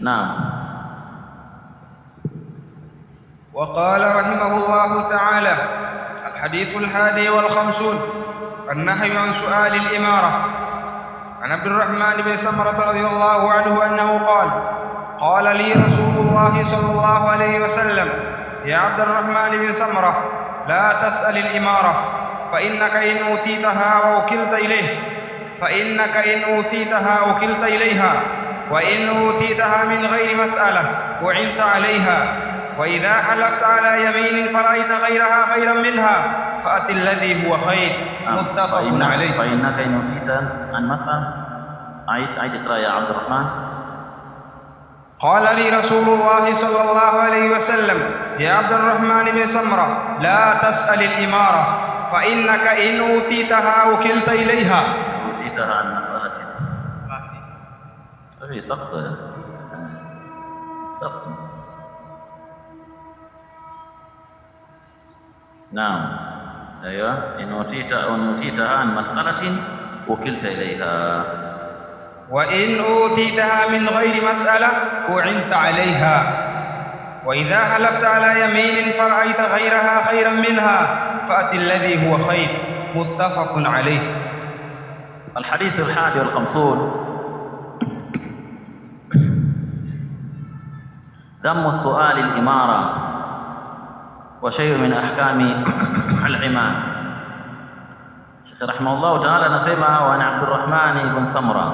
نعم. وقال رحمه الله تعالى: الحديث 51 النهي عن سؤال الإمارة. عن عبد الرحمن بن سمرة رضي الله عنه أنه قال: قال لي رسول الله صلى الله عليه وسلم: يا عبد الرحمن بن سمرة، لا تسأل الإمارة، فإنك إن أوتيتها أوكلت إليها، وإن أوتيتها من غير مسألة أعنت عليها، وإذا حلفت على يمين فرأيت غيرها خيرا منها فأت الذي هو خير. متفق عليه. فإنك إن أوتيت عن مسألة. عيد اقرأ يا عبد الرحمن. قال لي رسول الله صلى الله عليه وسلم: يا عبد الرحمن بن سمرة، لا تسأل الإمارة، فإنك إن أوتيتها وكلت إليها. أوتيتها عن مسألة ما في سقط نعم. أيوة. إن أوتيتها عن مسألة وكلت إليها، وإن أوتيتها من غير مسألة أعنت عليها، وإذا حلفت على يمين فرأيت غيرها خيرا منها فأت الذي هو خير. متفق عليه. الحديث 51 ذم السؤال الإمارة وشيء من أحكام العماد. Sheikh rahimahullah ta'ala anasema wa Abd al-Rahman ibn Samra,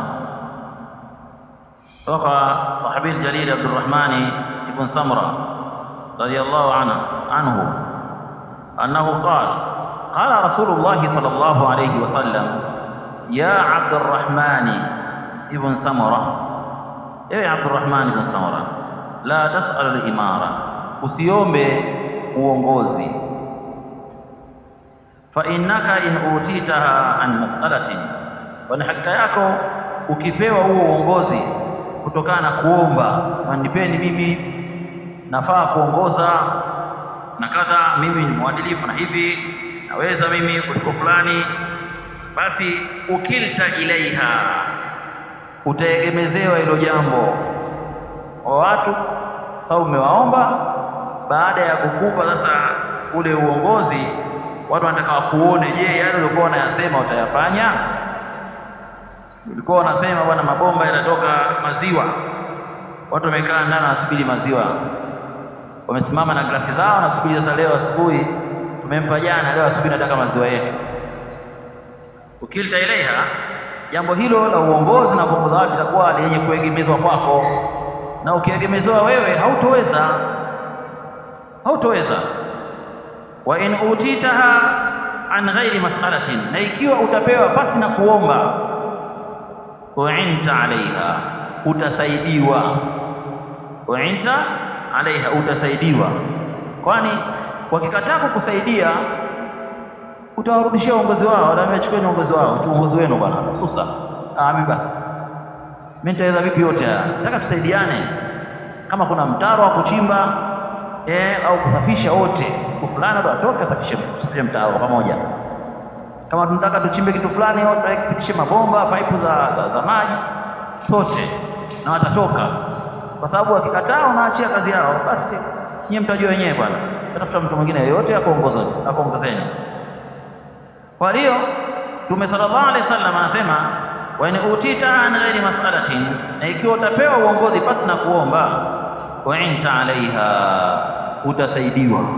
toka sahabi al-jalil Abd al-Rahman ibn Samra radiyallahu anhu annahu qala Rasulullah sallallahu alayhi wasallam: ya Abd al-Rahman ibn Samra, ewe Abd al-Rahman ibn Samra, la tas'al al-imara, usiombe uongozi. Fa innaka in utitaha an mas'alatin, kwa hakika yako ukipewa huo uongozi kutokana na kuomba, sema nipeni mimi nafaa kuongoza na kadha, mimi ni mwadilifu na hivi naweza mimi kuliko fulani, basi ukilta ilaiha, utaegemezewa hilo jambo kwa watu, sababu umewaomba. Baada ya kukupa sasa ule uongozi, watu wanataka wakuone, je, yale ulikuwa unayasema utayafanya? Ulikuwa unasema bwana mabomba yanatoka maziwa, watu wamekaa ndani wanasubiri maziwa, wamesimama na glasi zao wanasubiri. Sasa leo asubuhi tumempa jana, leo asubuhi nataka maziwa yetu. Ukilta ilaiha, jambo hilo la uongozi na kuongoza watu litakuwa lenye kuegemezwa kwako, na ukiegemezewa wewe hautoweza. Wa in utitaha an ghairi mas'alatin, na ikiwa utapewa pasi na kuomba, u'inta alaiha, utasaidiwa. Kwani wakikataa kukusaidia utawarudishia uongozi wao, na chukueni uongozi wao, uongozi wenu bwana, nasusa. Mimi basi mimi nitaweza vipi yote haya? Nataka tusaidiane. Kama kuna mtaro wa kuchimba au kusafisha, wote siku fulani ndo atoke asafishe mtaro pamoja. Kama tunataka tuchimbe kitu fulani, wote tupitishe mabomba, pipe za maji, sote na watatoka. Kwa sababu wakikataa unaachia kazi yao, basi nyinyi mtajua wenyewe bwana, tafuta mtu mwingine yeyote akuongozeni. Kwa hiyo Mtume sallallahu alaihi wasallam anasema wa in utita an ghairi mas'alatin, na ikiwa utapewa uongozi pasi na kuomba, u'inta alaiha, utasaidiwa.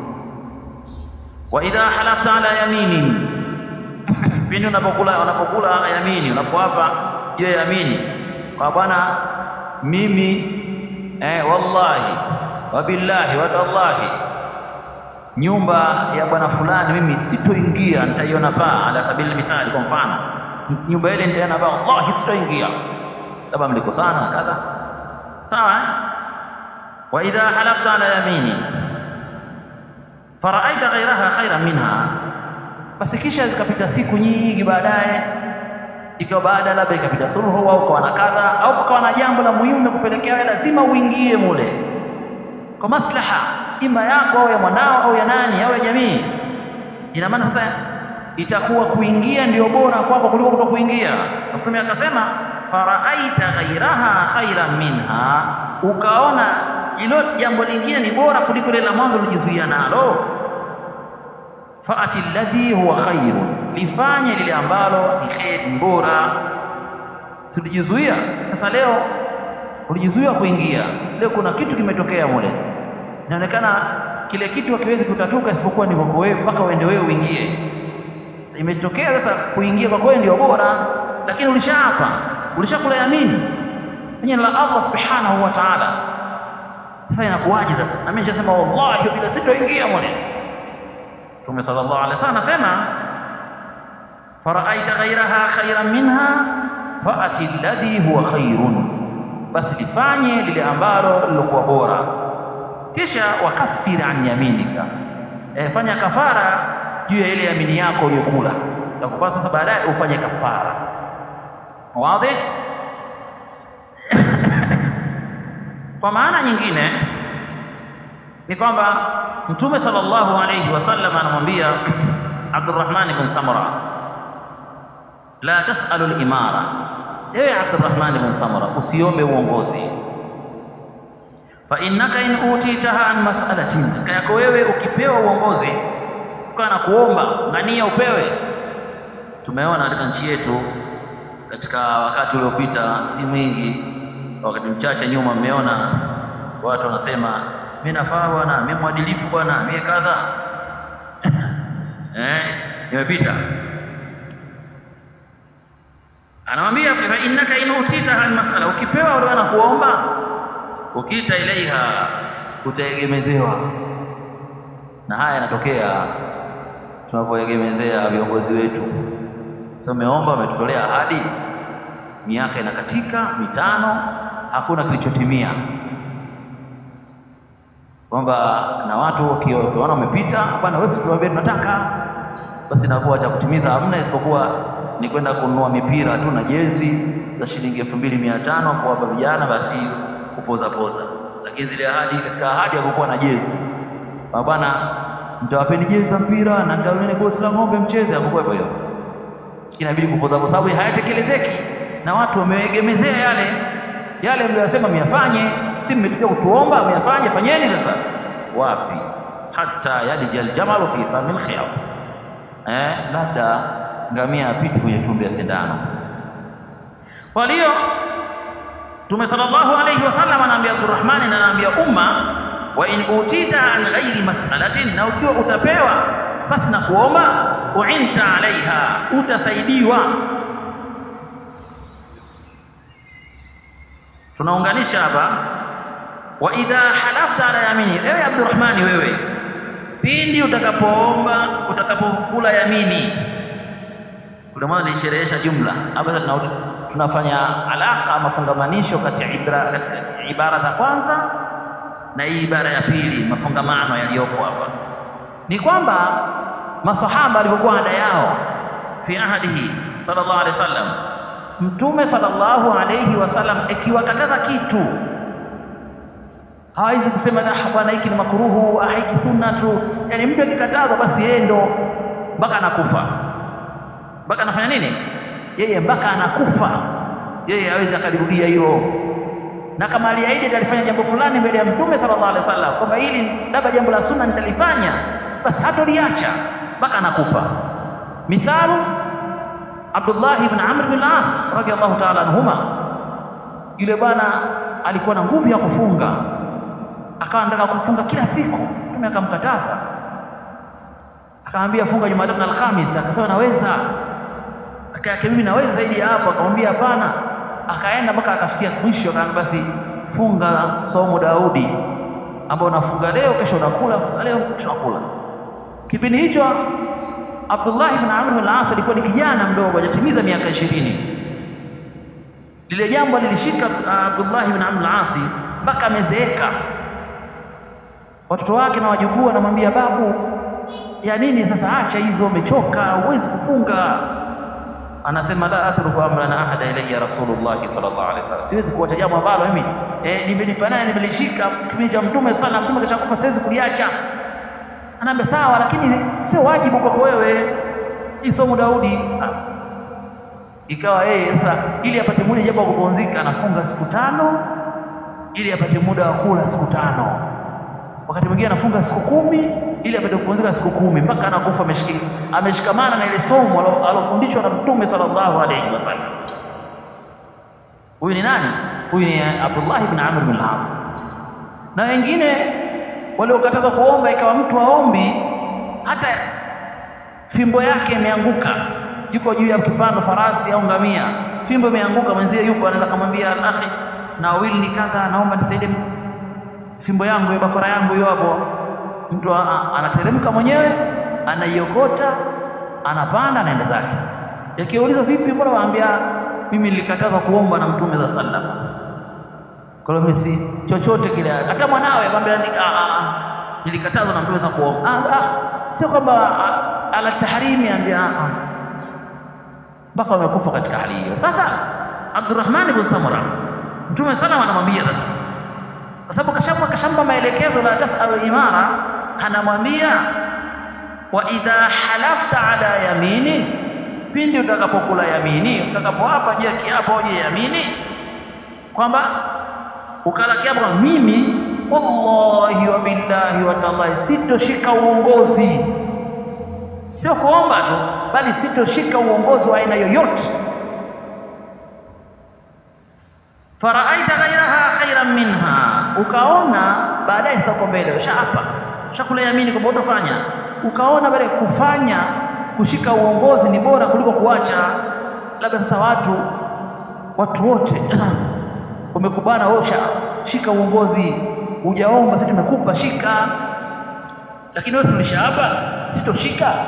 Wa idha halafta ala yaminin, pindi unapokula yamini, unapoapa juu ya yamini kwa bwana, mimi wallahi wa billahi wa tallahi, nyumba ya bwana fulani mimi sitoingia, nitaiona paa, ala sabili mithali, kwa mfano nyumba ile nitaiona paa, wallahi sitoingia, labda mlikosana na kadha, sawa. Wa idha halafta ala yaminin faraaita ghayraha khairan minha, basi kisha zikapita siku nyingi baadaye, ikawa baada labda ikapita suluhu au kwa na kadha, au kukawa na jambo la muhimu limekupelekea wewe lazima uingie mule kwa maslaha ima yako au ya mwanao au ya nani au ya jamii, ina maana sasa itakuwa kuingia ndio bora kwako kuliko kutokuingia. Na Mtume akasema faraaita ghairaha khairan minha, ukaona hilo jambo lingine ni bora kuliko lile la mwanzo ulijizuia nalo, faati alladhi huwa khairun, lifanye lile ambalo ni khair, ni bora. Si ulijizuia, sasa leo ulijizuia kuingia, leo kuna kitu kimetokea mule, inaonekana kile kitu hakiwezi kutatuka isipokuwa ni kwako wewe, mpaka uende wewe uingie. Sasa imetokea sasa kuingia kwako wewe ndio bora, lakini ulishaapa, ulishakula yamini kwenye la Allah subhanahu wa ta'ala. Sasa inakuwaje sasa? Na mimi nishasema wallahi bila sitoingia mule. Mtume sallallahu alaihi wasallam anasema faraaita ghairaha khairan minha faati alladhi huwa khairun, basi lifanye lile ambalo lilokuwa bora. Kisha wakaffir an yaminika, fanya kafara juu ya ile yamini yako uliyokula, utakupasa sasa baadaye ufanye kafara. Wazi? Kwa maana nyingine ni kwamba Mtume sallallahu alayhi wasallam anamwambia Abdurrahman ibn Samura, la tasalu al-imara, ewe Abdurrahman ibn Samura, usiombe uongozi. Fa innaka in utitaha an mas'alatin, kayako wewe ukipewa uongozi ukana kuomba ngania upewe. Tumeona katika nchi yetu katika wakati uliopita, si mwingi, wakati mchache nyuma, mmeona watu wanasema mimi nafaa bwana, mimi mwadilifu bwana, mimi kadha. Imepita. Anamwambia fa innaka in utita an mas'ala, ukipewa wale wana kuomba, ukita ilaiha, utaegemezewa. Na haya yanatokea tunavyoegemezea viongozi wetu. Sasa umeomba, umetutolea ahadi, miaka inakatika 5, hakuna kilichotimia, kwamba na watu ukiona umepita, bwana wewe tuambie tunataka, basi nakuwa cha kutimiza hamna, isipokuwa ni kwenda kununua mipira tu na jezi za shilingi 2500 kuwapa vijana, basi kupoza poza. Lakini zile ahadi, katika ahadi hakukuwa na jezi, bwana mtawapeni jezi za mpira na nitawapeni gosi la ng'ombe mcheze, hakukuwepo hiyo. Inabidi kupoza kwa sababu hayatekelezeki na watu wameegemezea yale mliyosema myafanye, si mmetujia kutuomba myafanye, fanyeni sasa. Wapi? Hatta yalijal jamalu fi samil khiyab, labda ngamia apite kwenye tundu ya sindano. Kwa hiyo Mtume sallallahu alayhi wasallam anaambia Abdurrahman na anaambia umma, wa in utita an ghairi mas'alatin, na ukiwa utapewa basi na kuomba, uinta alaiha, utasaidiwa. Tunaunganisha hapa, wa idha halafta ala yamini, ewe Abdurrahman, wewe pindi utakapoomba, utakapokula yamini. Kuna maana nilisherehesha jumla hapa. Sasa tunafanya alaka, mafungamanisho katika ibara za kwanza na hii ibara ya pili. Mafungamano yaliyopo hapa ni kwamba masahaba walivyokuwa ada yao fi ahadihi sallallahu alaihi wasallam, Mtume sallallahu alayhi wasallam ikiwakataza kitu hawezi kusema bwana hiki ni makruhu, hiki sunna tu. Yani mtu akikatazwa basi yeye ndo mpaka anakufa. Mpaka anafanya nini? Yeye mpaka anakufa, yeye hawezi akalirudia hilo. Na kama aliahidi alifanya jambo fulani mbele ya Mtume sallallahu alaihi wasallam kwamba hili labda jambo la sunna nitalifanya, basi hatoliacha mpaka anakufa. Mithalu Abdullah ibn Amr ibn al-As radiyallahu ta'ala anhuma, yule bwana alikuwa na nguvu ya kufunga, akawa anataka kufunga kila siku. Mtume akamkataza, akamwambia funga Jumatatu na Alhamis, akasema naweza. Akayake mimi naweza zaidi ya hapo, akamwambia hapana. Akaenda mpaka akafikia mwisho, akamwambia basi funga somo Daudi, ambao unafunga leo kesho unakula, funga leo kesho unakula. Kipindi hicho Abdullah ibn Amr ibn al-As alikuwa ni kijana mdogo, hajatimiza miaka 20. Lile jambo lilishika Abdullah ibn Amr al-As mpaka amezeeka. Watoto wake na wajukuu wanamwambia, babu, ya nini sasa, acha hizo, umechoka, huwezi kufunga. Anasema la atruku amran ahada ilayya rasulullah sallallahu alaihi wasallam, siwezi kuacha jambo ambalo mimi nimenipanana nimelishika kipindi cha Mtume sana, Mtume kachakufa, siwezi kuliacha. Anaambia sawa, lakini sio wajibu kwako wewe, hii somo Daudi. ikawa yeye sasa ili apate muda japo wa kupumzika anafunga siku 5 ili apate muda wa kula siku 5. Wakati mwingine anafunga siku 10 ili apate kupumzika siku 10 mpaka anakufa ameshikamana na ile somo alofundishwa na Mtume sallallahu alaihi wasallam. Huyu ni nani? Huyu ni Abdullah ibn Amr ibn al-As. Na wengine waliokataza kuomba ikawa mtu aombi hata fimbo yake imeanguka, yuko juu ya kipando farasi au ngamia, fimbo imeanguka, mwenzie yupo, anaweza kumwambia al-akhi na wili ni kadha, naomba nisaidie fimbo yangu ya bakora yangu hiyo hapo. Mtu anateremka mwenyewe, anaiokota, anapanda, anaenda zake. Yakiulizwa vipi, mbona waambia mimi nilikatazwa kuomba na Mtume za sallama, kwa hiyo mimi si chochote kile. Hata mwanawe akamwambia nilikatazwa na Mtume za kuomba. Sio kwamba ala tahrimi, ambia mpaka wamekufa katika hali hiyo. Sasa Abdurrahman ibn Samura, Mtume sallam anamwambia sasa, kwa sababu kashampa maelekezo la tasalu imara, anamwambia wa idha halafta ala yaminin, pindi utakapokula yamini, utakapoapa je kiapo je yamini, kwamba ukala kiapo kwa mimi wallahi wa billahi wa tallahi sitoshika uongozi, sio kuomba tu, bali sitoshika uongozi wa aina yoyote. Faraaita ghairaha khairan minha, ukaona baadaye sasa uko mbele ushaapa ushakula yamini kwamba utafanya, ukaona baadaye kufanya kushika uongozi ni bora kuliko kuacha. Labda sasa watu wote umekubana wewe shika uongozi, hujaomba sisi tumekupa shika, lakini wewe ulishaapa sitoshika.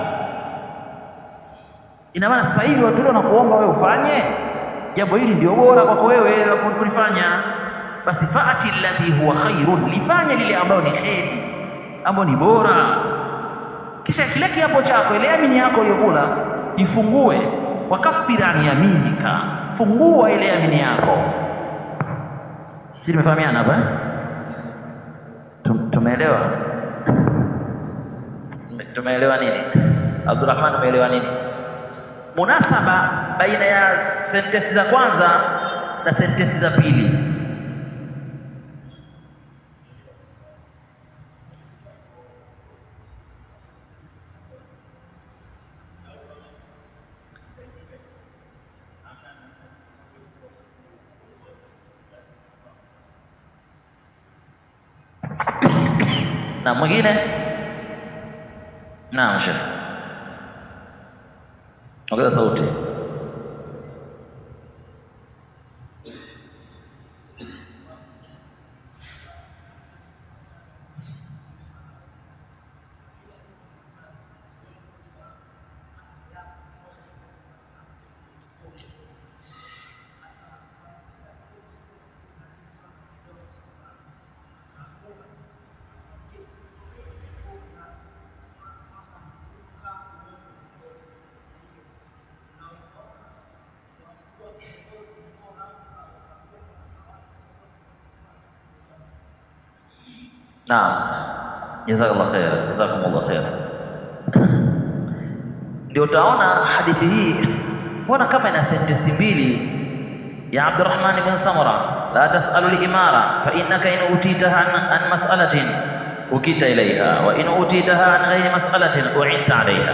Ina maana sasa hivi watu wote wanakuomba wewe ufanye jambo hili, ndio bora kwako wewe kulifanya. Basi faati alladhi huwa khairun, lifanye lile ambalo ni khairi, ambalo ni bora. Kisha kile kiapo chako, ile yamini yako uliyokula ifungue, wakaffira an yaminika, fungua ile yamini yako. Sisi tumefahamiana hapa tumeelewa? Tumeelewa nini? Abdurrahman, umeelewa nini munasaba baina ya sentensi za kwanza na sentensi za pili? Na mwingine? Naam Sheikh, ongeza sauti. Naam, jazakallahu khair, jazakumullahu khair. Ndio utaona hadithi hii mbona kama ina sentensi mbili ya Abdurrahman ibn Samura, la tasalu al-imara fa innaka in utitaha an mas'alatin ukita ilaiha wa in utitaha an ghairi mas'alatin u'inta alaiha.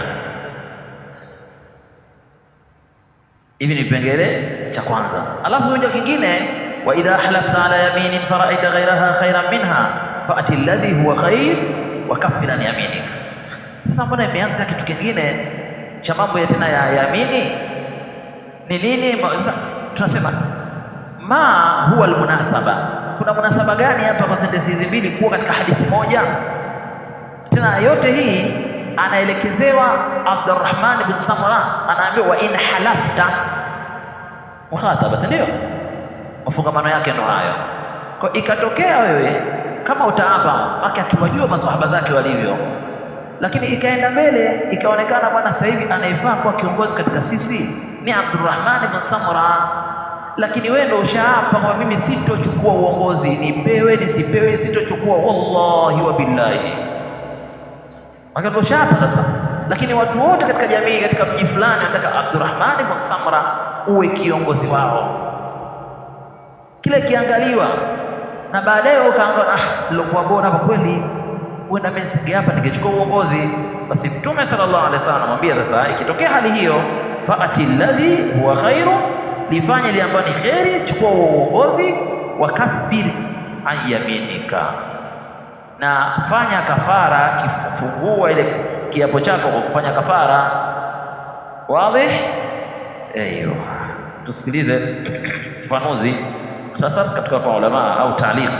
Hivi ni vipengele cha kwanza. Alafu moja kingine, wa idha halafta ala yaminin fara'aita ghairaha khairan minha fa'ati alladhi huwa khair wa kaffir an yaminika. Sasa mbona imeanza kitu kingine cha mambo ya tena ya yamini? Ni nini? Sasa tunasema ma huwa almunasaba, kuna munasaba gani hapa kwa sentensi hizi mbili kuwa katika hadithi moja? Tena yote hii anaelekezewa Abdurrahman ibn Samura, anaambiwa wa in halafta, mukhataba, si ndio? Mafungamano yake ndo hayo. Kwa ikatokea wewe kama utaapa, maki akiwajua maswahaba zake walivyo, lakini ikaenda mbele ikaonekana bwana sasa hivi anayefaa kuwa kiongozi katika sisi ni Abdurrahman ibn Samura, lakini wewe ndo ushaapa kwamba mimi sitochukua uongozi, nipewe nisipewe sitochukua, wallahi wa billahi, maka ndo ushaapa sasa. Lakini watu wote katika jamii, katika mji fulani wanataka Abdurrahman ibn Samura uwe kiongozi wao. Kile kiangaliwa na baadaye ukaangalia nilokuwa bora hapa kweli, huenda mimi nisinge hapa ningechukua uongozi. Basi Mtume sallallahu alaihi wasallam anamwambia sasa, ikitokea hali hiyo, fa'ati alladhi huwa khairun, lifanye ile ambayo ni khairi, chukua uongozi, wakaffir an yaminika, na fanya kafara, kifungua ile kiapo chako kwa kufanya kafara. Wazi? Eyo, tusikilize ufafanuzi sasa katika kwa ulama au taaliq.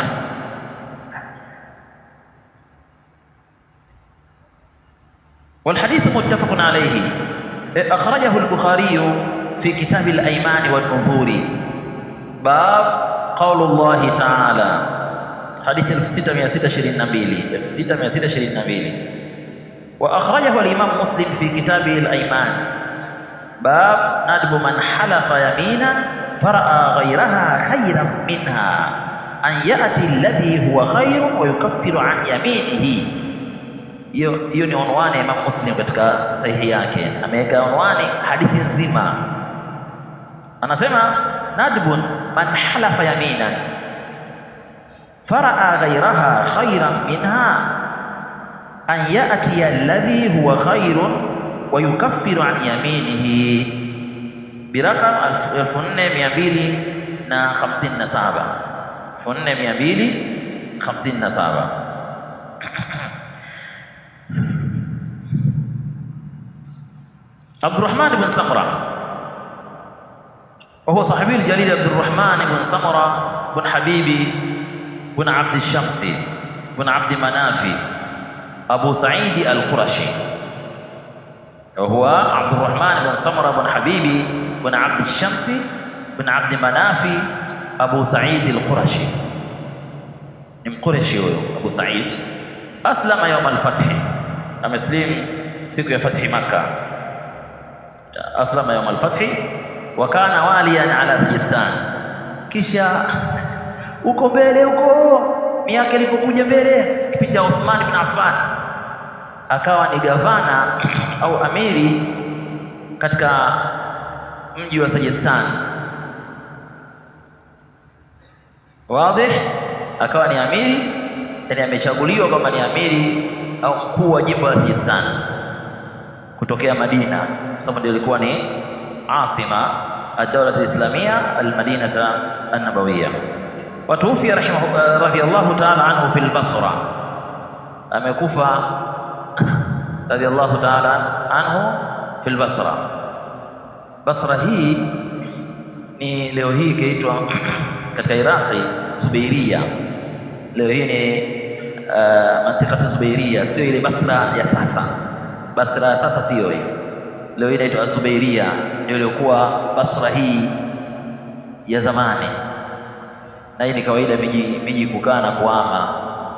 والحديث متفق عليه أخرجه البخاري في كتاب الأيمان والنذور باب قول الله تعالى حديث 6622 وأخرجه الإمام مسلم في كتابه الأيمان باب ندب من حلف يمينا فرأى غيرها خيرا منها أن يأتي الذي هو خير ويكفر عن يمينه. Hiyo ni unwani Imam Muslim katika sahihi yake, ameweka unwani hadithi nzima. Anasema nadbun man halafa yaminan faraa ghayraha khayran minha an ya'ti alladhi huwa khairun wa yukaffiru an yaminihi biraqam 4257 4257. عبد الرحمن بن سمرة وهو صحابي الجليل عبد الرحمن بن سمرة بن حبيبي بن عبد الشمس بن عبد مناف أبو سعيد القرشي، وهو عبد الرحمن بن سمرة بن حبيبي بن عبد الشمس بن عبد مناف أبو سعيد القرشي. مقرشي أبو سعيد. أسلم يوم الفتح، أمسلم siku ya fathi Makkah. Aslama yawm al-fath wa kana waliyan ala Sajistan. Kisha uko mbele huko miaka ilipokuja mbele, kipindi cha Uthman ibn Affan, akawa ni gavana au amiri katika mji wa Sajistan. Wazi? Akawa ni amiri, yani amechaguliwa kama ni amiri au mkuu wa jimbo la Sajistan kutokea Madina, kwa sababu ndio ilikuwa ni asima ad-dawla al-islamia al-madinata an-nabawiyya. Watufi radhiyallahu ta'ala anhu fil Basra, amekufa radhiyallahu ta'ala anhu fil Basra. Basra hii ni leo hii kaitwa katika Iraqi Zubairia. Leo hii ni mantikati Zubairia, sio ile Basra ya sasa. Basra ya sasa sio hiyo, leo hii inaitwa Zubairia, ndio ilikuwa Basra hii ya zamani. Na hii ni kawaida miji kukaa na kuhama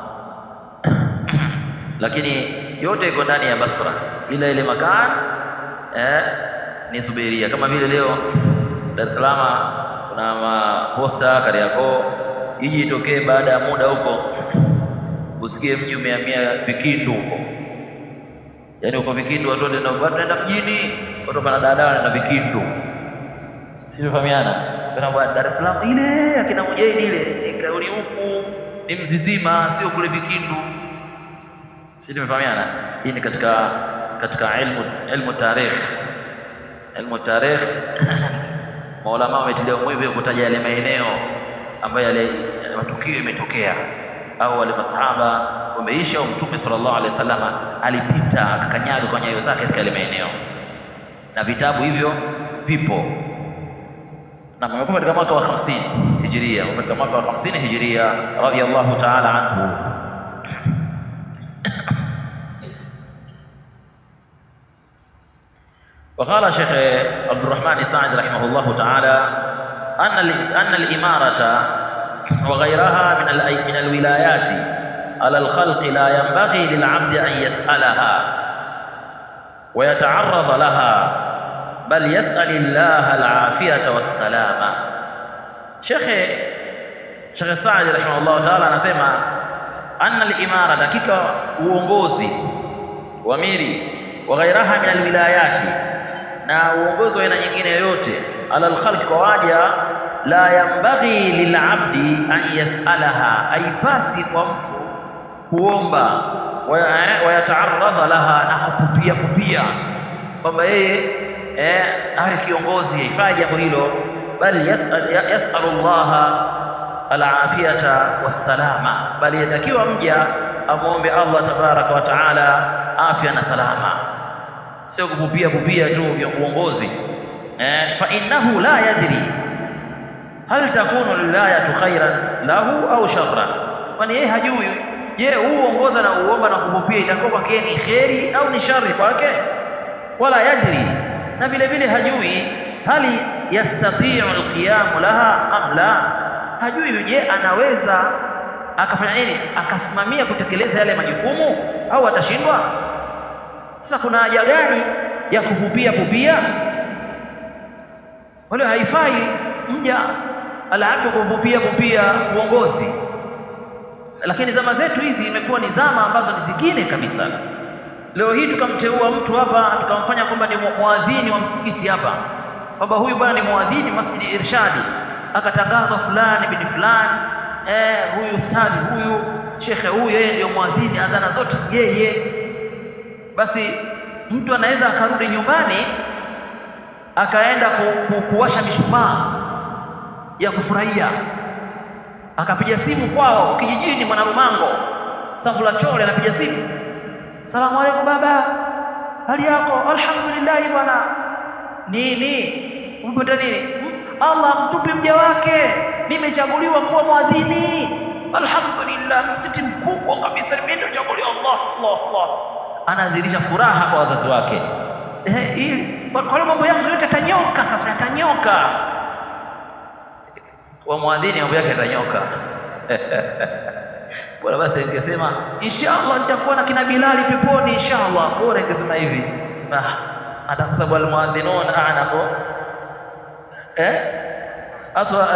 lakini yote iko ndani ya Basra, ila ile makan ni Zubairia. Kama vile leo Dar es Salaam kuna maposta Kariakoo, iji itokee baada ya muda huko usikie mji umehamia Vikindu huko, yani uko Vikindu watu wote wanaenda mjini, watu pana dada wanaenda Vikindu, sivyofahamana. Kuna bwana Dar es Salaam ile akina Mujahidi ile ni huku ni Mzizima, sio kule Vikindu, sivyofahamana. Hii ni katika ilmu tarikh maulama wametilia umuhimu kutaja yale maeneo ambayo yale matukio yametokea, au wale masahaba wameishi, au Mtume sallallahu alaihi wasallam alipita akakanyaga kwa nyayo zake katika yale maeneo, na vitabu hivyo vipo. Na amekufa katika mwaka wa 50 Hijria, katika mwaka wa 50 Hijria radhiyallahu ta'ala anhu. وقال شيخ عبد الرحمن سعد رحمه الله تعالى أن الإمارة وغيرها من الولايات على الخلق لا ينبغي للعبد أن يسألها ويتعرض لها، بل يسأل الله العافية والسلامة. Sheikh Saad rahimahullah ta'ala anasema anna al-imara, dakika uongozi wa amiri, wa ghairaha min al-wilayati, na uongozi wa aina nyingine yoyote, ala alkhalq kwa waja la yambaghi lilabdi an yas'alaha aipasi kwa mtu kuomba wayataaradha laha na kupupia kwamba yeye awe kiongozi haifai jambo hilo bali yasalu Allah alafiyata wassalama bali yatakiwa mja amuombe Allah tabaraka wa taala afya na salama sio kupupia tu uongozi fa innahu la yadri hal takunu lilayatu khairan lahu au sharran kwani yeye hajui je uongoza na uomba na kupupia itakuwa kwake ni khairi au ni shari kwake wala yadri na vile vile hajui hali yastati'u alqiyam laha am la hajui je anaweza akafanya nini akasimamia kutekeleza yale majukumu au atashindwa sasa kuna haja gani ya kupupia wale haifai mja alabdu kupupia uongozi lakini zama zetu hizi imekuwa ni zama ambazo ni zingine kabisa leo hii tukamteua mtu hapa tukamfanya kwamba ni muadhini wa msikiti hapa kwamba huyu bwana ni muadhini Masjid Irshadi akatangazwa fulani bin fulani huyu ustadhi huyu shekhe huyu yeye ndio muadhini adhana zote yeye basi mtu anaweza akarudi nyumbani akaenda kuwasha mishumaa ya kufurahia akapiga simu kwao kijijini Mwanarumango Sambula Chole anapiga simu salamu alaykum baba hali yako alhamdulillah bwana nini umepata nini Allah mtupe mja wake nimechaguliwa kuwa muadhini alhamdulillah msikiti mkubwa kabisa mimi ndio chaguliwa Allah anadhihirisha furaha kwa wazazi wake kwa mambo yangu yote yatanyoka sasa yatanyoka kwa muadhini mambo yake yatanyoka bora basi ingesema inshallah nitakuwa na kina Bilali peponi inshallah bora ingesema hivi sema atakusabu almuadhinun a'naqu atwa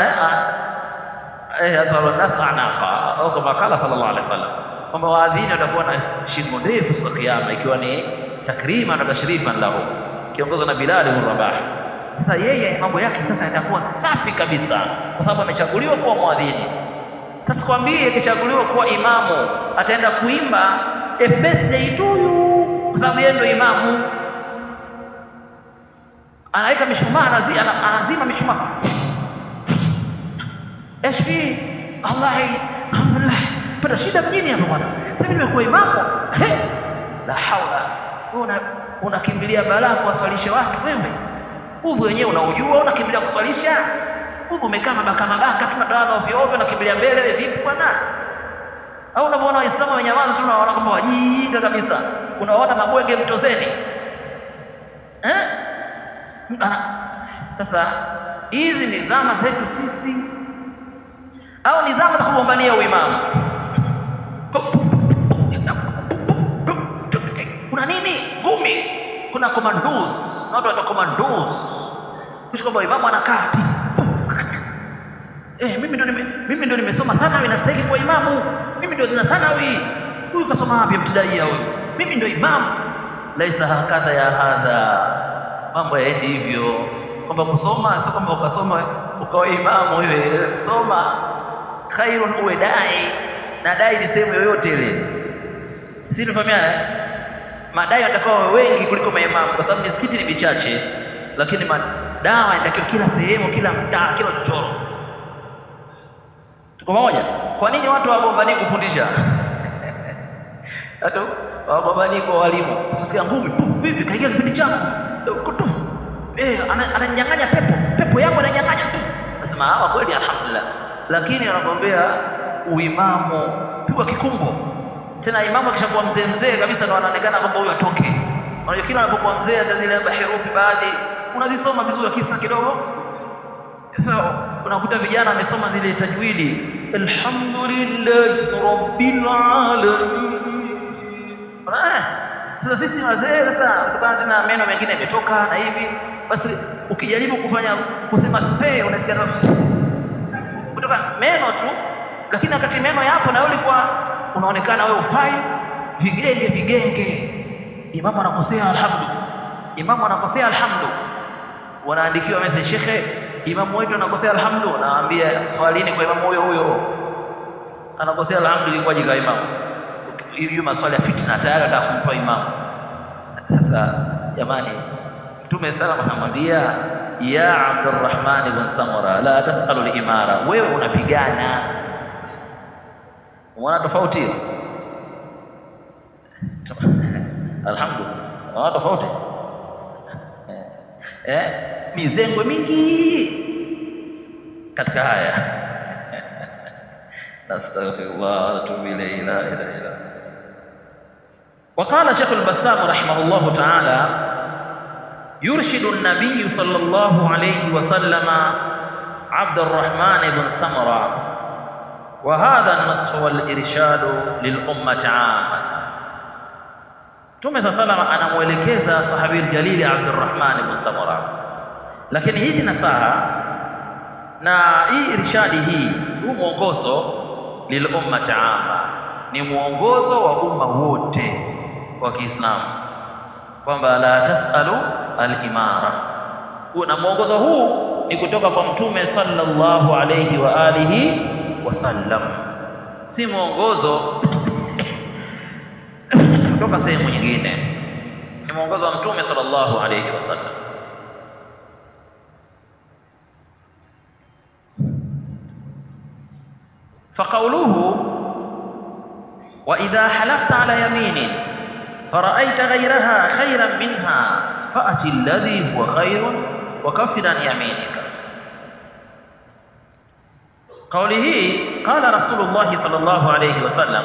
atwa nas a'naqa au kama qala sallallahu alaihi wasallam kwamba waadhini watakuwa na shingo ndefu siku ya kiyama ikiwa ni takriman na tashrifan lahum kiongozwa na Bilal ibn Rabah sasa yeye mambo yake sasa yatakuwa safi kabisa kwa sababu amechaguliwa kuwa muadhini sasa kwambie akichaguliwa kuwa imamu ataenda kuimba a birthday to you kwa sababu yeye ndio imamu anaweka mishumaa anazima mishumaa SP wallahi alhamdulillah pata shida mjini hapa bwana sasa mimi nimekuwa imamu la haula wewe unakimbilia balaa kuwaswalisha watu wewe udhu wenyewe unaujua unakimbilia kuswalisha udhu umekaa mabaka tunatawadha ovyo ovyo unakimbilia mbele wewe vipi bwana au unavyoona waislamu wamenyamaza tu unaona kwamba wajinga kabisa unaona mabwege mtozeni sasa hizi ni zama zetu sisi au ni zama za kugombania uimamu kuna nini ngumi kuna commandos na watu wa commandos kisha kwamba imamu anakaa mimi ndo nimesoma thanawi nastahili kuwa imamu mimi ndo nina thanawi huyu kasoma wapi mtidaia huyu mimi ndo imamu laisa hakadha ya hadha mambo yaendi hivyo kwamba kusoma sio kwamba ukasoma ukawa imamu wewe soma khairun uwe dai na dai ni sehemu yoyote ile si tufahamiana madai yanatakiwa wengi kuliko maimamu kwa sababu misikiti ni michache lakini madawa yanatakiwa kila sehemu kila mtaa kila chochoro tuko pamoja kwa nini watu hawagombani kufundisha hata hawagombani kwa walimu usikia ngumi vipi kaingia kipindi changu ananyang'anya pepo yangu ananyang'anya nasema hawa kweli alhamdulillah lakini wanagombea uimamu pigwa kikumbo tena imamu akishakuwa mzee kabisa ndo anaonekana kwamba huyu atoke unajua kila anapokuwa mzee hata zile labda herufi baadhi unazisoma vizuri kisa kidogo sasa unakuta vijana wamesoma zile tajwidi alhamdulillahi rabbil alamin sasa sisi wazee sasa kutokana tena meno mengine yametoka na hivi basi ukijaribu kusema unasikia kutoka meno tu lakini wakati meno yapo na wewe ulikuwa unaonekana wewe ufai vigenge imamu anakosea alhamdu wanaandikiwa message, shekhe, imamu wetu anakosea alhamdu. Naambia swalini kwa imamu huyo huyo, anakosea alhamdu ilikuwaje kwa imamu? Hiyo maswali ya fitna tayari anataka kumtoa imamu. Sasa jamani, Mtume sallallahu anamwambia ya Abdurrahman ibn Samura la tasalu al-imara, wewe unapigana. Unaona tofauti hiyo? Alhamdulillah, unaona tofauti mizengo mingi katika haya. Nastaghfirullah wa natubu ilayhi, la ilaha illa. وقال شيخ البسام رحمه الله تعالى يرشد النبي صلى الله عليه وسلم عبد الرحمن بن سمرة، وهذا النصح والإرشاد للأمة عامة. Mtume sallallahu anamuelekeza sahabi aljalili Abdurrahman ibn Samura, lakini hizi nasaha na hii irshadi huu mwongozo lilumma amma, ni mwongozo wa umma wote wa Kiislamu, kwamba la tasalu al-imara. Na mwongozo huu ni kutoka kwa Mtume sallallahu alayhi wa alihi wasallam, si mwongozo kutoka sehemu nyingine, ni mwongozo wa Mtume sallallahu alayhi wasallam. فقوله وإذا حلفت على يمين فرأيت غيرها خيرا منها فأتي الذي هو خير وكفر عن يمينك. قوله قال رسول الله صلى الله عليه وسلم،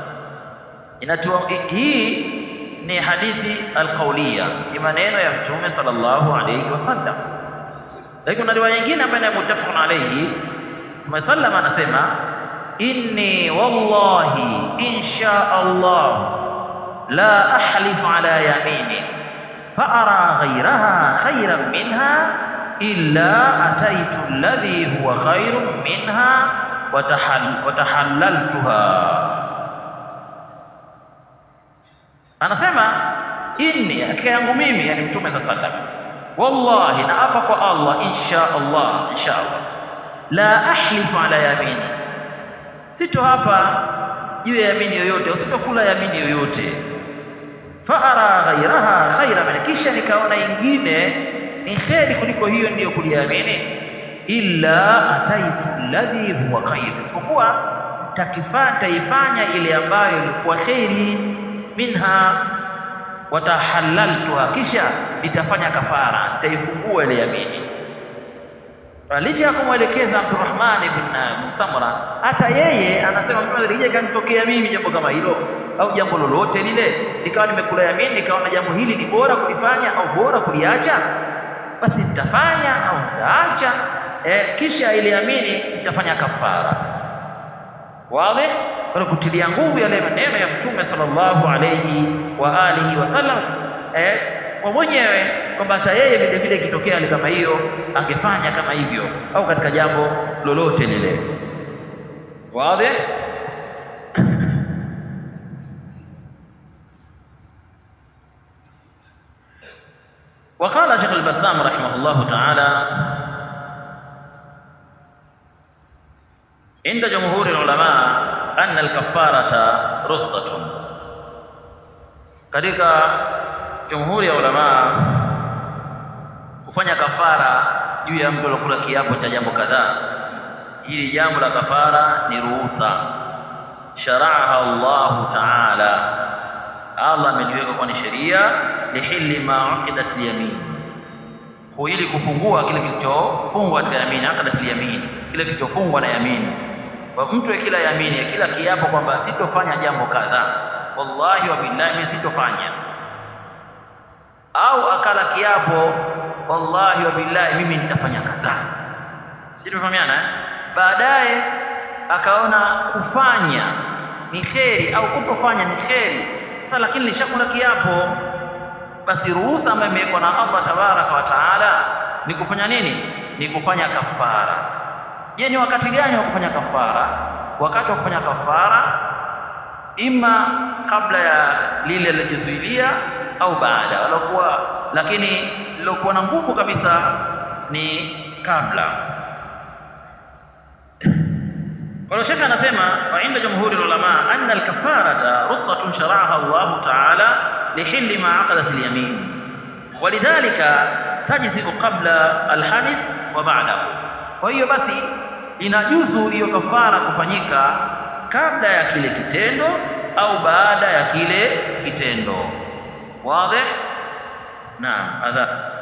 hii ni hadithi alqauliya, ni maneno ya Mtume sallallahu alayhi wasallam. Lakini kuna riwaya nyingine ambayo ni muttafaqun alayhi, Mtume sallam anasema inni wallahi insha Allah la ahlifu ala yaminin faara ghayraha khayran minha illa ataitu alladhi huwa khairun minha watahallaltuha. Anasema inni, hakika yangu mimi, yani Mtume sallam, wallahi, na hapa kwa Allah, insha Allah la ahlifu ala yamini, sito hapa juu ya yamini yoyote, au sitokula yamini yoyote. Faara ghairaha khaira min, kisha nikaona ingine ni kheri kuliko hiyo ndiyo kuliamini. Illa ataitu alladhi huwa khair, isipokuwa nitaifanya ile ambayo ilikuwa kheri. Minha watahalaltuha, kisha nitafanya kafara, nitaifungua ile yamini. Licha ya kumwelekeza Abdurrahman ibn Samura, hata yeye anasema Mtume, lije kanitokea mimi jambo kama hilo au jambo lolote lile, nikawa nimekula yamini, nikaona jambo hili ni bora kulifanya au bora kuliacha, basi nitafanya au nitaacha, kisha ile yamini nitafanya kafara. Wazi? Kwa kutilia nguvu yale maneno ya Mtume sallallahu alayhi wa alihi wasallam kwa mwenyewe, kwamba hata yeye vile vile ikitokea hali kama hiyo angefanya kama hivyo, au katika jambo lolote lile. Wazi? وقال شيخ البسام رحمه الله تعالى عند جمهور العلماء أن الكفارة رخصة. katika jumhuri ya ulama, kufanya kafara juu ya mtu aliyokula kiapo cha jambo kadhaa, hili jambo la kafara ni ruhusa, sharaha Allah ta'ala, Allah ameliweka kwa ni sheria, lihilli ma uqidat al-yamin, kwa ili kufungua kile kilichofungwa katika yamini, aqdat al-yamin, kile kilichofungwa na yamini. Kwa mtu akila yamini, akila kiapo kwamba sitofanya jambo kadhaa, wallahi wa billahi mimi sitofanya, au akala kiapo wallahi wa billahi mimi nitafanya kadhaa, si tumefahamiana baadaye akaona kufanya ni kheri au kutofanya ni kheri, sasa lakini lishakula kiapo, basi ruhusa ambayo imewekwa na Allah tabaraka wa taala ni kufanya nini? Ni kufanya kafara. Je, ni wakati gani wa kufanya kafara? Wakati wa kufanya kafara ima kabla ya lile lilojizuilia au baada. Walokuwa lakini lilokuwa na nguvu kabisa ni kabla. Kwa hiyo Sheikh anasema wa inda jumhuri ulama anna al-kafarata rukhsatun shara'aha Allah ta'ala lihilli ma 'aqadat al-yamin walidhalika tajzi'u qabla al-hanith wa ba'dahu. Kwa hiyo basi inajuzu hiyo kafara kufanyika kabla ya kile kitendo au baada ya kile kitendo. Wazi? Naam, adha